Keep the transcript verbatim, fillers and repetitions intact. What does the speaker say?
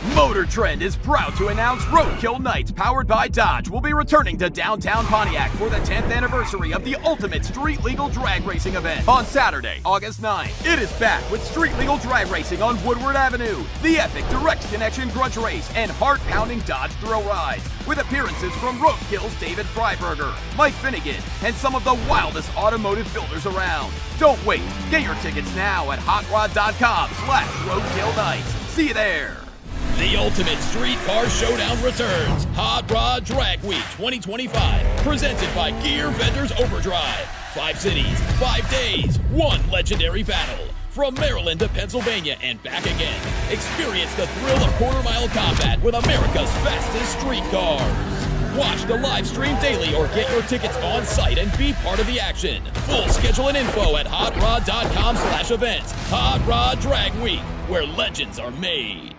Motor Trend is proud to announce Roadkill Nights, powered by Dodge, will be returning to downtown Pontiac for the tenth anniversary of the ultimate street legal drag racing event on Saturday, August ninth. It is back with street legal drag racing on Woodward Avenue, the epic direct connection grudge race, and heart-pounding Dodge thrill rides, with appearances from Roadkill's David Freiberger, Mike Finnegan, and some of the wildest automotive builders around. Don't wait. Get your tickets now at hotrod.com slash roadkill nights. See you there. The ultimate street car showdown returns. Hot Rod Drag Week twenty twenty-five, presented by Gear Vendors Overdrive. Five cities, five days, one legendary battle. From Maryland to Pennsylvania and back again. Experience the thrill of quarter-mile combat with America's fastest street cars. Watch the live stream daily or get your tickets on site and be part of the action. Full schedule and info at hotrod.com slash events. Hot Rod Drag Week, where legends are made.